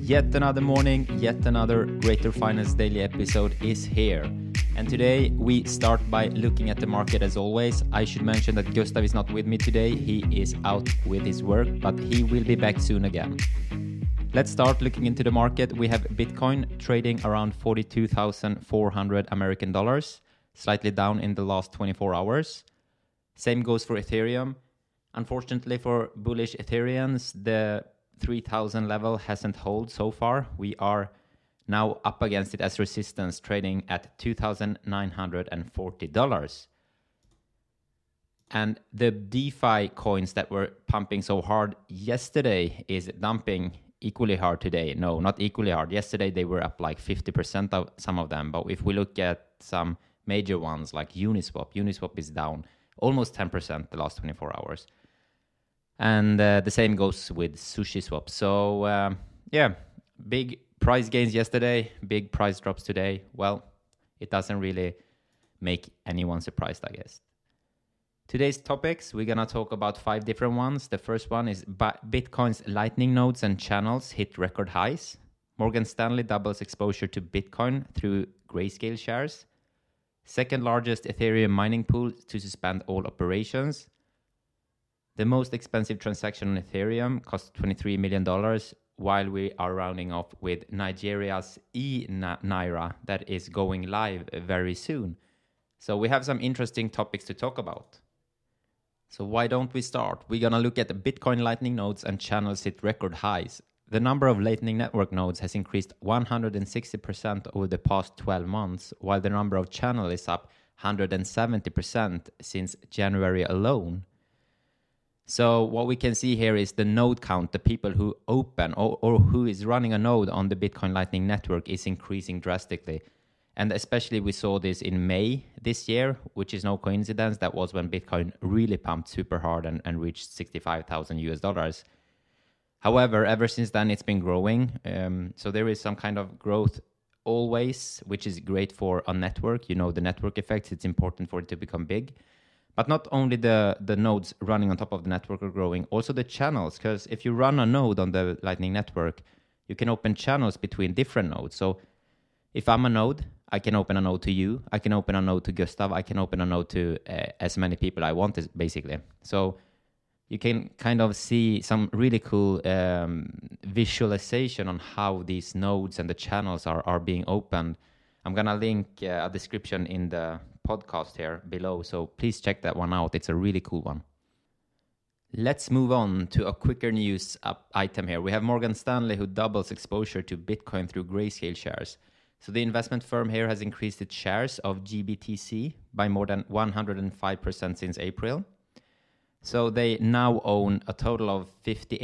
Yet another morning, yet another Greater Finance Daily episode is here. And today we start by looking at the market as always. I should mention that Gustav is not with me today. He is out with his work, but he will be back soon again. Let's start looking into the market. We have Bitcoin trading around 42,400 American dollars, slightly down in the last 24 hours. Same goes for Ethereum. Unfortunately for bullish Ethereans, the 3,000 level hasn't held so far. We are now up against it as resistance, trading at $2,940. And the DeFi coins that were pumping so hard yesterday is dumping equally hard today. No, not equally hard. Yesterday they were up like 50% of some of them. But if we look at some major ones like Uniswap is down almost 10% the last 24 hours. And the same goes with SushiSwap. So big price gains yesterday, big price drops today. Well, it doesn't really make anyone surprised, I guess. Today's topics, we're going to talk about 5 different ones. The first one is Bitcoin's Lightning nodes and channels hit record highs. Morgan Stanley doubles exposure to Bitcoin through Grayscale shares. Second largest Ethereum mining pool to suspend all operations. The most expensive transaction on Ethereum cost $23 million, while we are rounding off with Nigeria's e-Naira that is going live very soon. So we have some interesting topics to talk about. So why don't we start? We're going to look at the Bitcoin Lightning nodes and channels hit record highs. The number of Lightning Network nodes has increased 160% over the past 12 months, while the number of channels is up 170% since January alone. So what we can see here is the node count, the people who open or who is running a node on the Bitcoin Lightning Network is increasing drastically. And especially we saw this in May this year, which is no coincidence. That was when Bitcoin really pumped super hard and reached $65,000. However, ever since then, it's been growing. So there is some kind of growth always, which is great for a network. You know, the network effects, it's important for it to become big. But not only the nodes running on top of the network are growing, also the channels. Because if you run a node on the Lightning Network, you can open channels between different nodes. So if I'm a node, I can open a node to you. I can open a node to Gustav. I can open a node to as many people I want, basically. So you can kind of see some really cool visualization on how these nodes and the channels are being opened. I'm going to link a description in the podcast here below, so please check that one out. It's a really cool one. Let's move on to a quicker news item here. We have Morgan Stanley who doubles exposure to Bitcoin through Grayscale shares. So the investment firm here has increased its shares of GBTC by more than 105% since April. So they now own a total of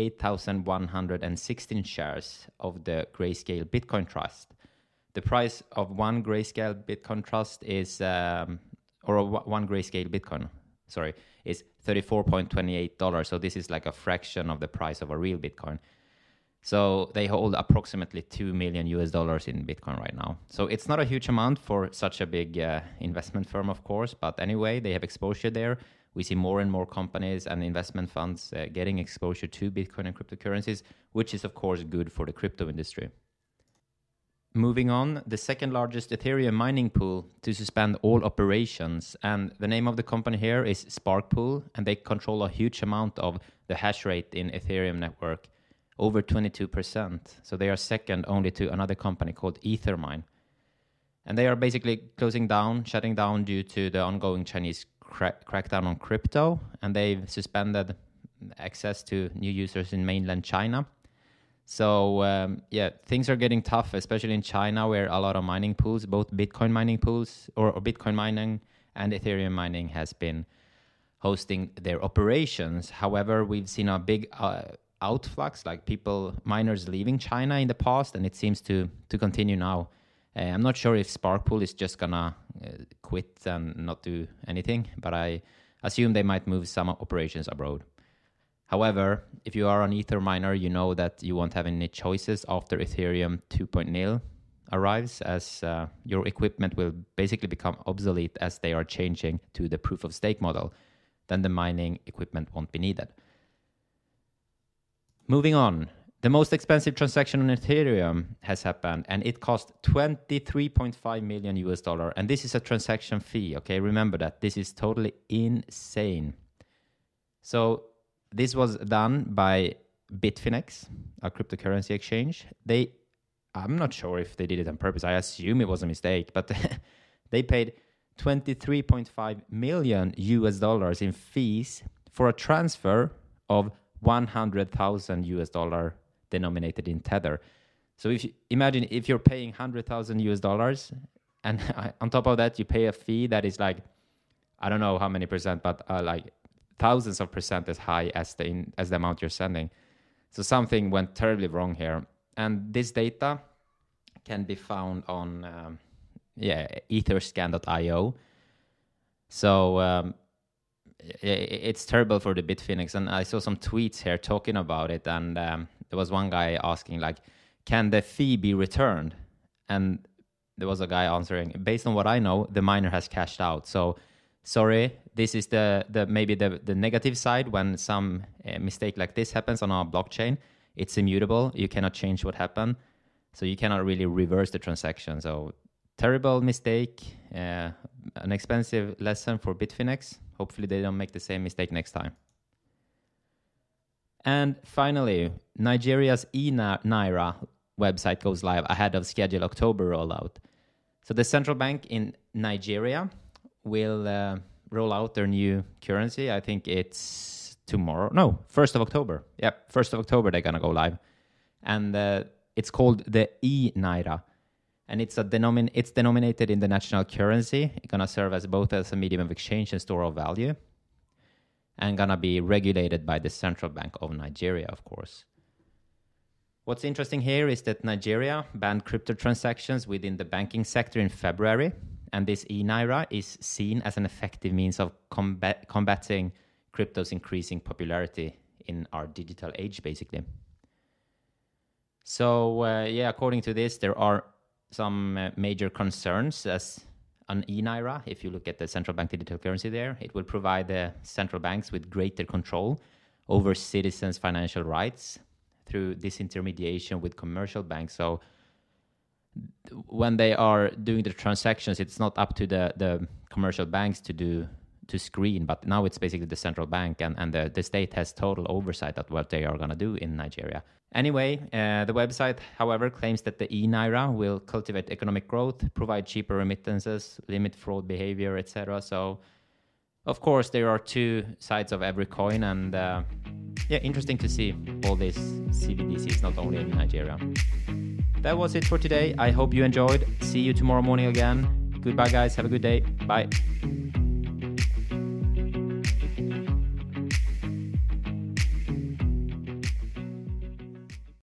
58,116 shares of the Grayscale Bitcoin Trust. The price of one Grayscale Bitcoin Trust is, one Grayscale Bitcoin, is $34.28. So this is like a fraction of the price of a real Bitcoin. So they hold approximately $2 million in Bitcoin right now. So it's not a huge amount for such a big investment firm, of course. But anyway, they have exposure there. We see more and more companies and investment funds getting exposure to Bitcoin and cryptocurrencies, which is, of course, good for the crypto industry. Moving on, the second largest Ethereum mining pool to suspend all operations. And the name of the company here is Spark Pool, and they control a huge amount of the hash rate in Ethereum network, over 22%. So they are second only to another company called Ethermine. And they are basically shutting down due to the ongoing Chinese crackdown on crypto. And they've suspended access to new users in mainland China. So, things are getting tough, especially in China, where a lot of mining pools, both Bitcoin mining pools or Bitcoin mining and Ethereum mining has been hosting their operations. However, we've seen a big outflux, like miners leaving China in the past, and it seems to continue now. I'm not sure if Spark Pool is just going to quit and not do anything, but I assume they might move some operations abroad. However, if you are an Ether miner, you know that you won't have any choices after Ethereum 2.0 arrives, as your equipment will basically become obsolete as they are changing to the proof of stake model. Then the mining equipment won't be needed. Moving on, The most expensive transaction on Ethereum has happened, and it cost $23.5 million US dollar. And this is a transaction fee. Okay, remember that this is totally insane. So this was done by Bitfinex, a cryptocurrency exchange. I'm not sure if they did it on purpose. I assume it was a mistake, but they paid $23.5 million US dollars in fees for a transfer of 100,000 US dollar denominated in Tether. So if you imagine if you're paying 100,000 US dollars, and on top of that you pay a fee that is like, I don't know how many percent, but like thousands of percent as high as the amount you're sending. So something went terribly wrong here. And this data can be found on etherscan.io. So it's terrible for the Bitfinex. And I saw some tweets here talking about it. And there was one guy asking, like, can the fee be returned? And there was a guy answering, based on what I know, the miner has cashed out. So sorry, this is the maybe the negative side. When some mistake like this happens on our blockchain, it's immutable. You cannot change what happened. So you cannot really reverse the transaction. So terrible mistake, an expensive lesson for Bitfinex. Hopefully they don't make the same mistake next time. And finally, Nigeria's eNaira website goes live ahead of scheduled October rollout. So the central bank in Nigeria will roll out their new currency. I think it's tomorrow. No, 1st of October. Yep, 1st of October they're going to go live. And it's called the eNaira. And it's denominated in the national currency. It's going to serve as both as a medium of exchange and store of value. And going to be regulated by the Central Bank of Nigeria, of course. What's interesting here is that Nigeria banned crypto transactions within the banking sector in February. And this eNaira is seen as an effective means of combating crypto's increasing popularity in our digital age, basically. So, according to this, there are some major concerns as an eNaira. If you look at the central bank digital currency there, it will provide the central banks with greater control over citizens' financial rights through disintermediation with commercial banks. So when they are doing the transactions, it's not up to the commercial banks to screen, but now it's basically the central bank, and the state has total oversight of what they are going to do in Nigeria. Anyway, the website, however, claims that the eNaira will cultivate economic growth, provide cheaper remittances, limit fraud behavior, etc. So, of course, there are two sides of every coin, and interesting to see all these CBDCs, not only in Nigeria. That was it for today. I hope you enjoyed. See you tomorrow morning again. Goodbye, guys. Have a good day. Bye.